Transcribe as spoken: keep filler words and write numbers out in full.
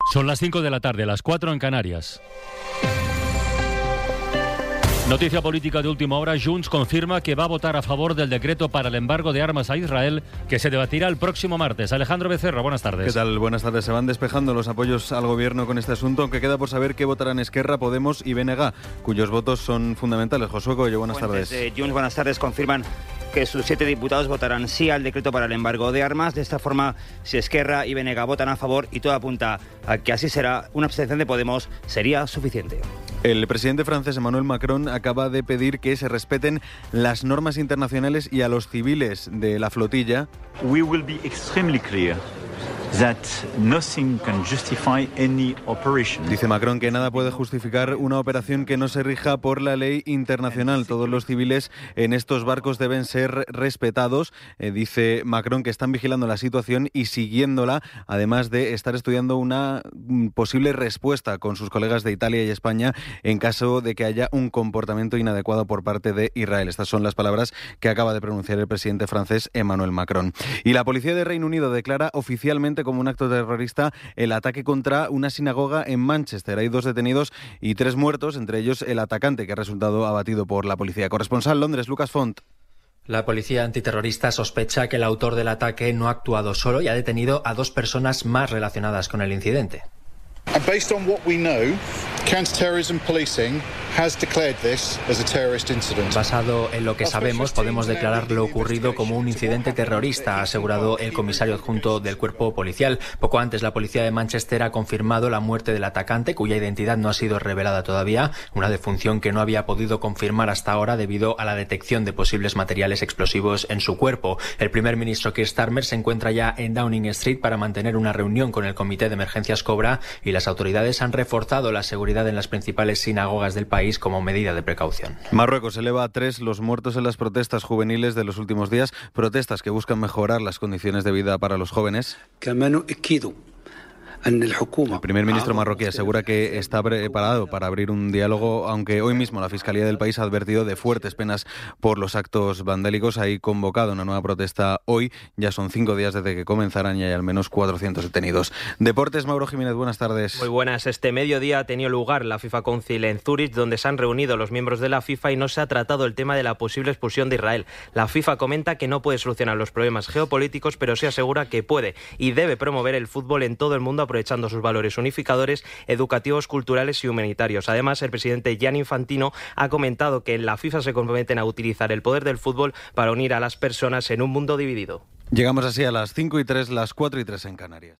Son las cinco de la tarde, las cuatro en Canarias. Noticia política de última hora. Junts confirma que va a votar a favor del decreto para el embargo de armas a Israel, que se debatirá el próximo martes. Alejandro Becerra, buenas tardes. ¿Qué tal? Buenas tardes. Se van despejando los apoyos al gobierno con este asunto, aunque queda por saber qué votarán Esquerra, Podemos y B N G, cuyos votos son fundamentales. Josué Coello, buenas Fuentes tardes. De Junts, buenas tardes, confirman que sus siete diputados votarán sí al decreto para el embargo de armas. De esta forma, si Esquerra y B N G votan a favor y todo apunta a que así será, una abstención de Podemos sería suficiente. El presidente francés Emmanuel Macron acaba de pedir que se respeten las normas internacionales y a los civiles de la flotilla. We will be extremely clear that nothing can justify any operation. Dice Macron que nada puede justificar una operación que no se rija por la ley internacional. Todos los civiles en estos barcos deben ser respetados. Eh, dice Macron que están vigilando la situación y siguiéndola, además de estar estudiando una posible respuesta con sus colegas de Italia y España en caso de que haya un comportamiento inadecuado por parte de Israel. Estas son las palabras que acaba de pronunciar el presidente francés Emmanuel Macron. Y la policía de Reino Unido declara oficialmente como un acto terrorista el ataque contra una sinagoga en Manchester. Hay dos detenidos y tres muertos, entre ellos el atacante, que ha resultado abatido por la policía. Corresponsal Londres, Lucas Font. La policía antiterrorista sospecha que el autor del ataque no ha actuado solo y ha detenido a dos personas más relacionadas con el incidente. And based on what we know, counter-terrorism policing has declared this as a terrorist incident. Basado en lo que sabemos, podemos declarar lo ocurrido como un incidente terrorista, ha asegurado el comisario adjunto del cuerpo policial. Poco antes, la policía de Manchester ha confirmado la muerte del atacante, cuya identidad no ha sido revelada todavía, una defunción que no había podido confirmar hasta ahora debido a la detección de posibles materiales explosivos en su cuerpo. El primer ministro Keir Starmer se encuentra ya en Downing Street para mantener una reunión con el Comité de Emergencias Cobra y las autoridades han reforzado la seguridad en las principales sinagogas del país como medida de precaución. Marruecos eleva a tres los muertos en las protestas juveniles de los últimos días, protestas que buscan mejorar las condiciones de vida para los jóvenes. El primer ministro marroquí asegura que está preparado para abrir un diálogo, aunque hoy mismo la Fiscalía del país ha advertido de fuertes penas por los actos vandálicos. Hay convocado una nueva protesta hoy. Ya son cinco días desde que comenzaran y hay al menos cuatrocientos detenidos. Deportes, Mauro Jiménez, buenas tardes. Muy buenas. Este mediodía ha tenido lugar la FIFA Council en Zúrich, donde se han reunido los miembros de la FIFA y no se ha tratado el tema de la posible expulsión de Israel. La FIFA comenta que no puede solucionar los problemas geopolíticos, pero se asegura que puede y debe promover el fútbol en todo el mundo, aprovechando sus valores unificadores, educativos, culturales y humanitarios. Además, el presidente Gianni Infantino ha comentado que en la FIFA se comprometen a utilizar el poder del fútbol para unir a las personas en un mundo dividido. Llegamos así a las cinco y tres, las cuatro y tres en Canarias.